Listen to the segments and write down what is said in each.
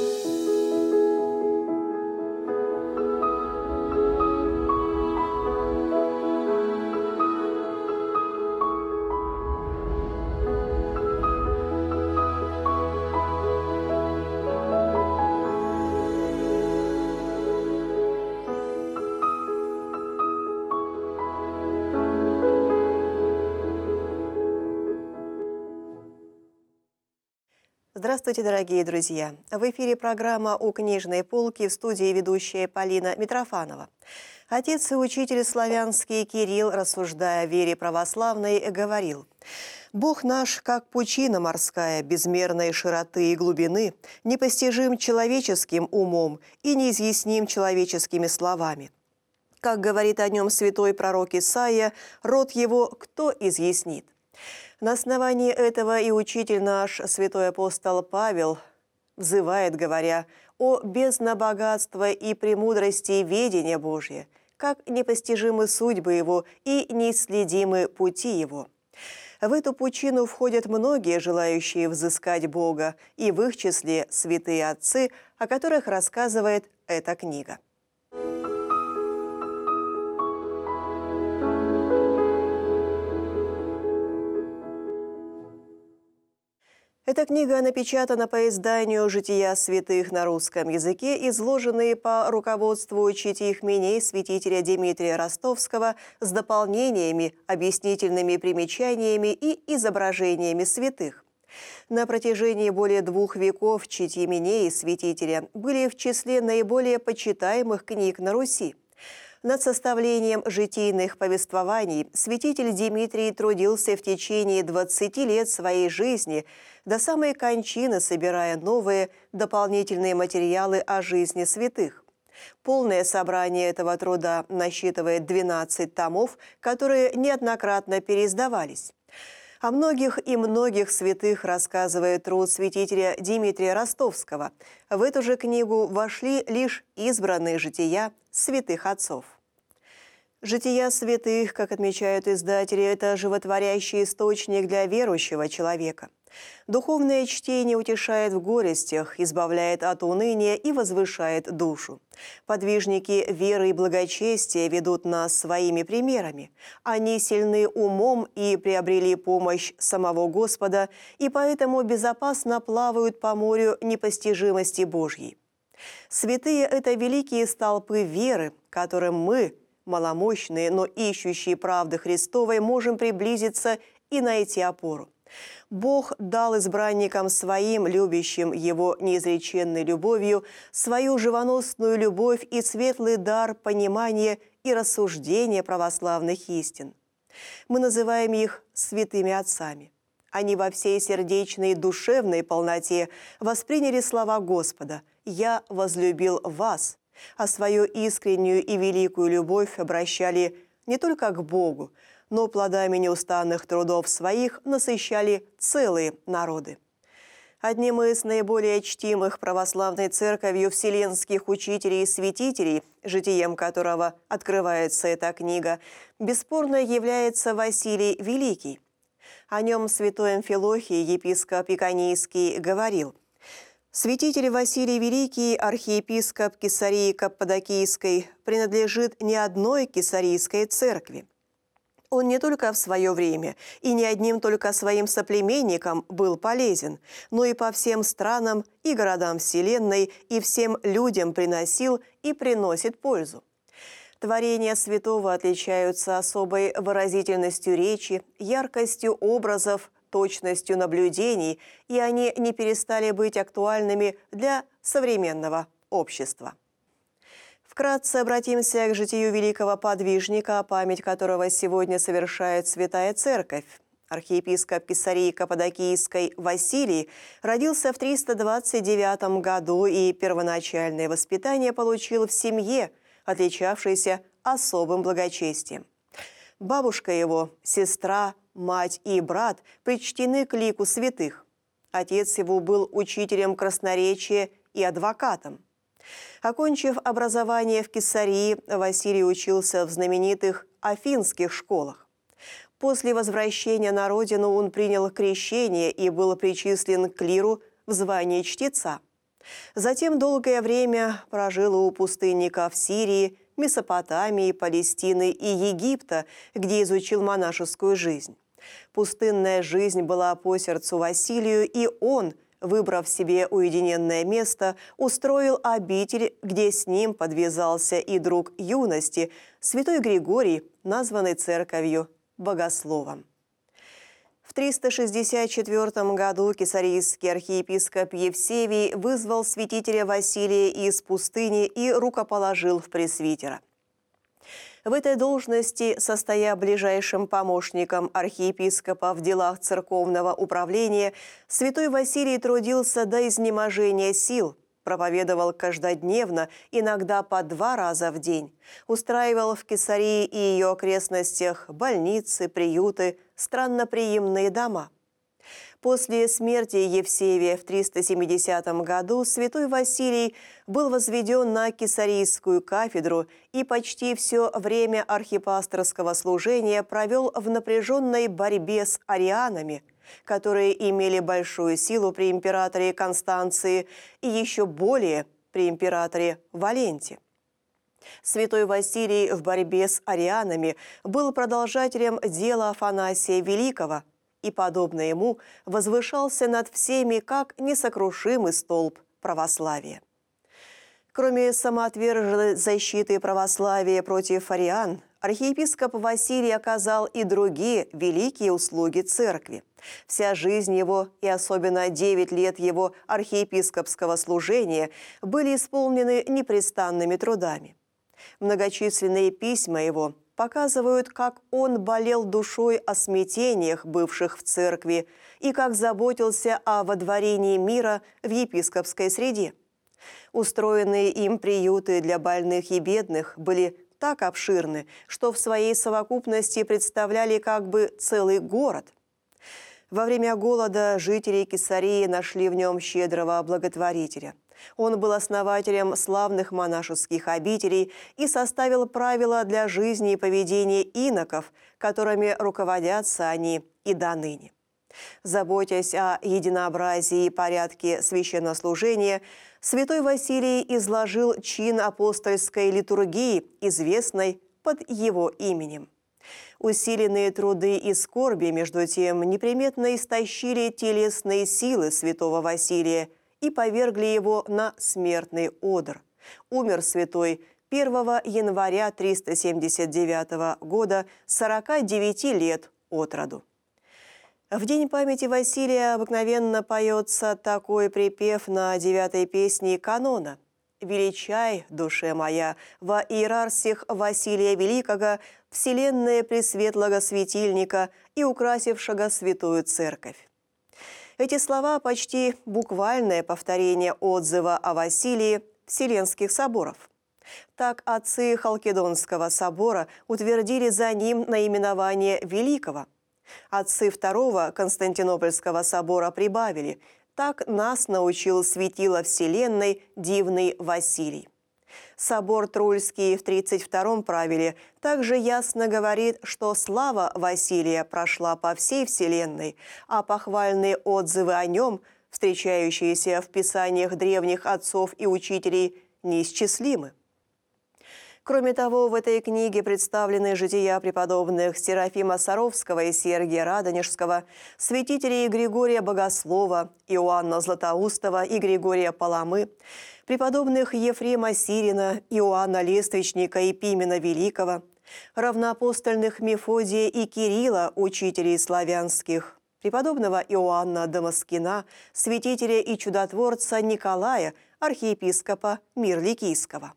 Здравствуйте, дорогие друзья! В эфире программа «У книжной полки», в студии ведущая Полина Митрофанова. Отец и учитель славянский Кирилл, рассуждая о вере православной, говорил: «Бог наш, как пучина морская, безмерной широты и глубины, непостижим человеческим умом и неизъясним человеческими словами. Как говорит о нем святой пророк Исаия, род его кто изъяснит?» На основании этого и учитель наш, святой апостол Павел, взывает, говоря о безднобогатства и премудрости ведения Божия, как непостижимы судьбы его и неисследимы пути его. В эту пучину входят многие, желающие взыскать Бога, и в их числе святые отцы, о которых рассказывает эта книга. Эта книга напечатана по изданию «Жития святых» на русском языке, изложенные по руководству читихменей святителя Дмитрия Ростовского с дополнениями, объяснительными примечаниями и изображениями святых. На протяжении более 2 веков читименеи святителя были в числе наиболее почитаемых книг на Руси. Над составлением житийных повествований святитель Дмитрий трудился в течение 20 лет своей жизни, до самой кончины собирая новые дополнительные материалы о жизни святых. Полное собрание этого труда насчитывает 12 томов, которые неоднократно переиздавались. О многих и многих святых рассказывает труд святителя Дмитрия Ростовского. В эту же книгу вошли лишь избранные жития святых отцов. Жития святых, как отмечают издатели, это животворящий источник для верующего человека. Духовное чтение утешает в горестях, избавляет от уныния и возвышает душу. Подвижники веры и благочестия ведут нас своими примерами. Они сильны умом и приобрели помощь самого Господа, и поэтому безопасно плавают по морю непостижимости Божьей. Святые – это великие столпы веры, которым мы, маломощные, но ищущие правды Христовой, можем приблизиться и найти опору. Бог дал избранникам своим, любящим Его неизреченной любовью, свою живоносную любовь и светлый дар понимания и рассуждения православных истин. Мы называем их святыми отцами. Они во всей сердечной и душевной полноте восприняли слова Господа «Я возлюбил вас», а свою искреннюю и великую любовь обращали не только к Богу, но плодами неустанных трудов своих насыщали целые народы. Одним из наиболее чтимых православной церковью вселенских учителей и святителей, житием которого открывается эта книга, бесспорно является Василий Великий. О нем святой Амфилохий, епископ Иконийский, говорил: «Святитель Василий Великий, архиепископ Кесарии Каппадокийской, принадлежит не одной Кесарийской церкви. Он не только в свое время и не одним только своим соплеменникам был полезен, но и по всем странам и городам вселенной и всем людям приносил и приносит пользу. Творения святого отличаются особой выразительностью речи, яркостью образов, точностью наблюдений, и они не перестали быть актуальными для современного общества». Вкратце обратимся к житию великого подвижника, память которого сегодня совершает Святая Церковь. Архиепископ Кесарии Каппадокийской Василий родился в 329 году и первоначальное воспитание получил в семье, отличавшейся особым благочестием. Бабушка его, сестра, мать и брат причтены к лику святых. Отец его был учителем красноречия и адвокатом. Окончив образование в Кесарии, Василий учился в знаменитых афинских школах. После возвращения на родину он принял крещение и был причислен к клиру в звании чтеца. Затем долгое время прожил у пустынников Сирии, Месопотамии, Палестины и Египта, где изучил монашескую жизнь. Пустынная жизнь была по сердцу Василию, и он, выбрав себе уединенное место, устроил обитель, где с ним подвязался и друг юности, святой Григорий, названный церковью Богословом. В 364 году кесарийский архиепископ Евсевий вызвал святителя Василия из пустыни и рукоположил в пресвитера. В этой должности, состоя ближайшим помощником архиепископа в делах церковного управления, святой Василий трудился до изнеможения сил, проповедовал каждодневно, иногда по 2 раза в день, устраивал в Кесарии и ее окрестностях больницы, приюты, странноприимные дома. После смерти Евсевия в 370 году святой Василий был возведен на Кесарийскую кафедру и почти все время архипасторского служения провел в напряженной борьбе с арианами, которые имели большую силу при императоре Констанции и еще более при императоре Валенте. Святой Василий в борьбе с арианами был продолжателем дела Афанасия Великого и, подобно ему, возвышался над всеми как несокрушимый столб православия. Кроме самоотверженной защиты православия против ариан, архиепископ Василий оказал и другие великие услуги церкви. Вся жизнь его и особенно 9 лет его архиепископского служения были исполнены непрестанными трудами. Многочисленные письма его показывают, как он болел душой о смятениях, бывших в церкви, и как заботился о водворении мира в епископской среде. Устроенные им приюты для больных и бедных были так обширны, что в своей совокупности представляли как бы целый город. Во время голода жители Кесарии нашли в нем щедрого благотворителя. Он был основателем славных монашеских обителей и составил правила для жизни и поведения иноков, которыми руководятся они и доныне. Заботясь о единообразии и порядке священнослужения, святой Василий изложил чин апостольской литургии, известной под его именем. Усиленные труды и скорби, между тем, неприметно истощили телесные силы святого Василия и повергли его на смертный одр. Умер святой 1 января 379 года, 49 лет от роду. В день памяти Василия обыкновенно поется такой припев на 9-й песне канона: «Величай, душе моя, во иерарсих Василия Великого, вселенная пресветлого светильника и украсившего святую церковь». Эти слова – почти буквальное повторение отзыва о Василии Вселенских соборов. Так отцы Халкидонского собора утвердили за ним наименование Великого. Отцы Второго Константинопольского собора прибавили: «Так нас научил светило Вселенной дивный Василий». Собор Трульский в 32-м правиле также ясно говорит, что слава Василия прошла по всей Вселенной, а похвальные отзывы о нем, встречающиеся в писаниях древних отцов и учителей, неисчислимы. Кроме того, в этой книге представлены жития преподобных Серафима Саровского и Сергия Радонежского, святителей Григория Богослова, Иоанна Златоустова и Григория Паламы, преподобных Ефрема Сирина, Иоанна Лествичника и Пимена Великого, равноапостольных Мефодия и Кирилла, учителей славянских, преподобного Иоанна Дамаскина, святителя и чудотворца Николая, архиепископа Мирликийского.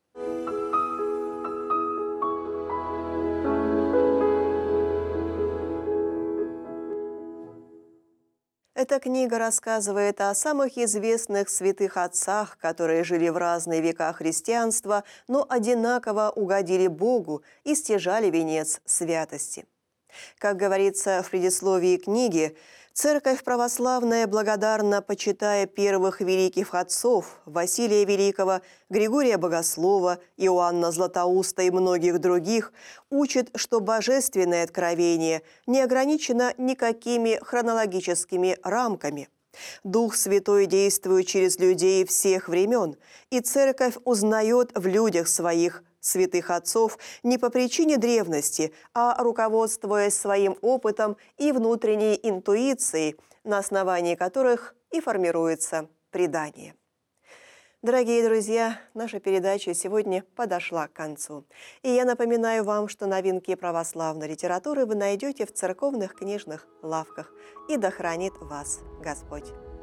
Эта книга рассказывает о самых известных святых отцах, которые жили в разные века христианства, но одинаково угодили Богу и стяжали венец святости. Как говорится в предисловии книги, Церковь православная, благодарно почитая первых великих отцов Василия Великого, Григория Богослова, Иоанна Златоуста и многих других, учит, что божественное откровение не ограничено никакими хронологическими рамками. Дух Святой действует через людей всех времен, и Церковь узнает в людях своих святых отцов не по причине древности, а руководствуясь своим опытом и внутренней интуицией, на основании которых и формируется предание. Дорогие друзья, наша передача сегодня подошла к концу. И я напоминаю вам, что новинки православной литературы вы найдете в церковных книжных лавках. И да хранит вас Господь!